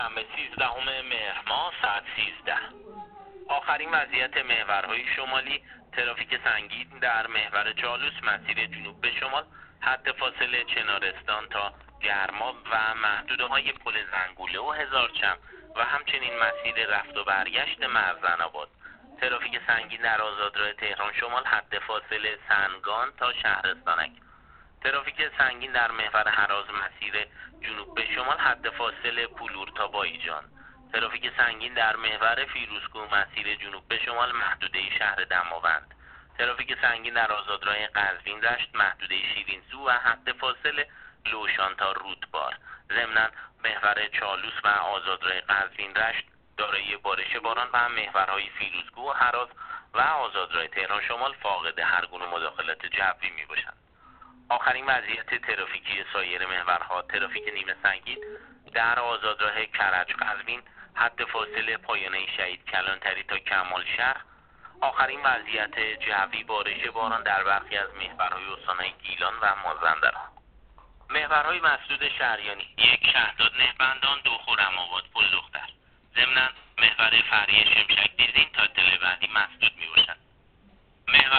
شنبه 13 مهر ماه ساعت 13. آخرین وضعیت محورهای شمالی: ترافیک سنگین در محور چالوس مسیر جنوب به شمال، حد فاصله چنارستان تا گرماب و محدوده‌های پل زنگوله و هزارچم و همچنین مسیر رفت و برگشت مرزن‌آباد. ترافیک سنگین در آزادراه تهران شمال، حد فاصله سنگان تا شهرستانک. ترافیک سنگین در محور هراز مسیر جنوب به شمال، حد فاصله پولور تا بایجان. ترافیک سنگین در محور فیروزکوه مسیر جنوب به شمال، محدوده شهر دماوند. ترافیک سنگین در آزادراه قزوین رشت، محدوده شیرین‌سو و حد فاصله لوشان تا رودبار. ضمناً محور چالوس و آزادراه قزوین رشت دارای بارش باران و محورهای فیروزکوه و هراز و آزادراه تهران شمال فاقد هر گونه مداخلت جوی میباشند. آخرین وضعیت ترافیکی سایر محورها: ترافیک نیمه سنگین در آزادراه کرج قزوین، حد فاصله پایانه شهید کلانتری تا کمال شهر. آخرین وضعیت جوی: بارش باران در برخی از محورهای استان‌های گیلان و مازندران. محورهای مسدود شهریانی: 1 شهداد نهبندان، 2 خرم‌آباد پل دختر. ضمناً محور فری شمشک دیزین تا اطلاع بعدی مسدود